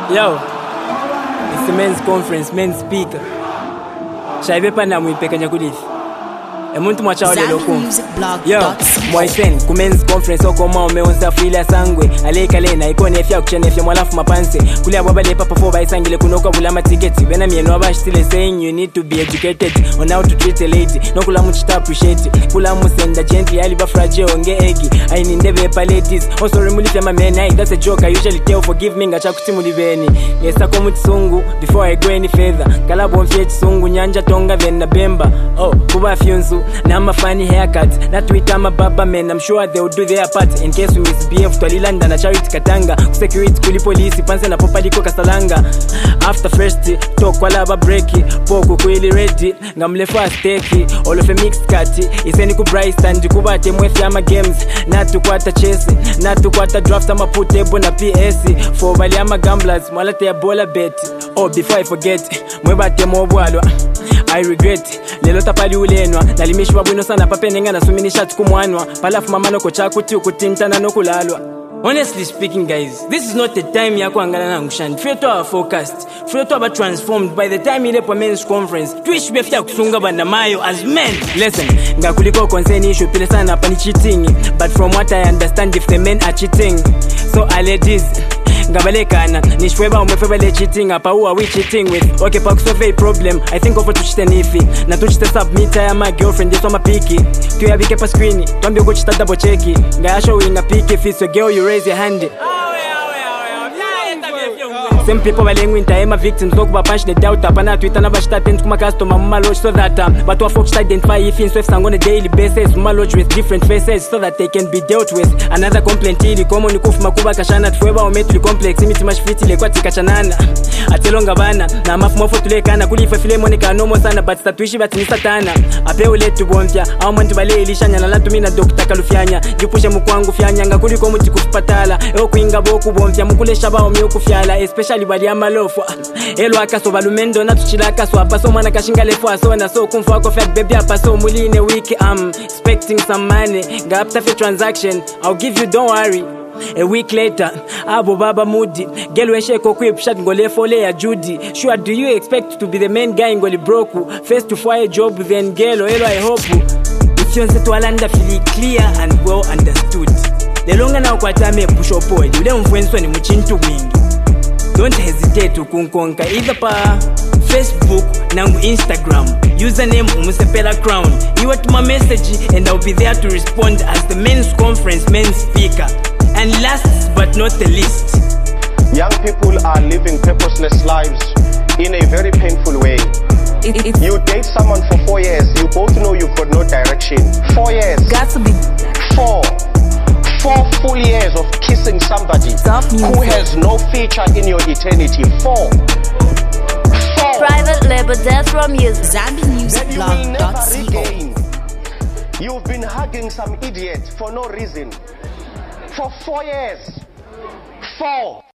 Yo, it's the men's conference, men's speaker. Shaibe pana muipekanya kulifi. Emuntu mwacha lelo kum. Yo, moisen ku men's conference okoma umeonza fila sangwe. Aleka lena ikone fya kuchene fya mwalafu mapanse. Kule ababa le papa for baisangile kunoka bulama tickets. Bena mieno abashitile saying you need to be educated on how to treat a lady. No kula muchita appreciate. Kula musenda gently aliba fragile onge egi. I need ndebe pa ladies. Oh sorry mulifya ma men. That's a joke. I usually tell forgive me ngacha kuti muliveni. Yesa ko mutsungu before I go any further. Kalabo mfye tsungu nyanja tonga vena bemba. Oh kuba fyunzu. Nama funny haircut, not with my baba men. I'm sure they will do their part in case we misbehave. Twalilanda na charity katanga, security kuli police, panse na popa liko kasalanga. After first talk wala ba breaki, poko kweli ready, ngamle fast teki, all of a mixed kati. Iseni ku Bryce and kuba temwe fyama games, not to kwata chase, not to kwata draft ama put table na PS. For bali ama gamblers, mwala te bola bet. Oh before I forget, mweba temo bwalwa. I regret, lelo tapali ulenwa. Nalimishwa bwino sana papenenga na suminisha tukumwanwa. Palafu mamano kocha kuti ukutintana no kulalwa. Honestly speaking guys, this is not the time ya kuangala na ngushani. Freto our forecast, freto aba transformed by the time ile po men's conference. Tuishi befya kusunga banda mayo as men. Listen, ngakuliko concern issue pile sana pa ni cheating. But from what I understand if the men are cheating, so ladies ngabalekana nishweba umefebele cheating apa who are we cheating with. Okay pa kusolve a problem I think offer tuchite nifi na tuchite submit ya my girlfriend yeso mapiki tuyabike pa screen twambie kuchita double check ngayasho winga piki if it's a girl you raise your hand. Some people balengu intaema victims lokuba punch the doubt apana Twitter na bashita tent kuma customer muma lodge so that but what folks identify if in swift on a daily basis muma lodge with different faces so that they can be dealt with. Another complaint ili komo ni kufu makuba kashana tuweba umetuli complex imiti mashifiti le kwa tika chanana atelonga bana na mafu mofo tulekana kulifa file monika nomo sana but statuishi bati ni satana ape uletu bonfya au mwanti bale ilishanya na latu mina dokta kalufyanya jipushe mukwangu fyanya nga kuliko muti kufupatala eo kuinga boku bonfya mukule shaba omi ukufyala especially bali amalofo elo akaso balumendo na tuchilaka so apaso mwana kashinga lefo aso na so kumfu ako fat baby apaso muline wiki expecting some money nga after the transaction I'll give you don't worry. A week later, abo baba moody girl when she equip shot ngole fole ya Judy. Sure do you expect to be the main guy ngoli broku first to fire job then girl elo I hope if you want to alanda feel clear and well understood. The longer now kwatame push up boy ule mfwenso ni muchintu wingi. Don't hesitate to kunkonka either pa Facebook nangu Instagram username umusepela crown. You want my message and I'll be there to respond as the men's conference men's speaker. And last but not the least, young people are living purposeless lives in a very painful way. You date someone for 4 years, you both know you've got no direction. 4 years. Got to be 4 full years of kissing somebody who has no feature in your eternity. 4 private label death row music. That you will never regain. You've been hugging some idiot for no reason for 4 years. 4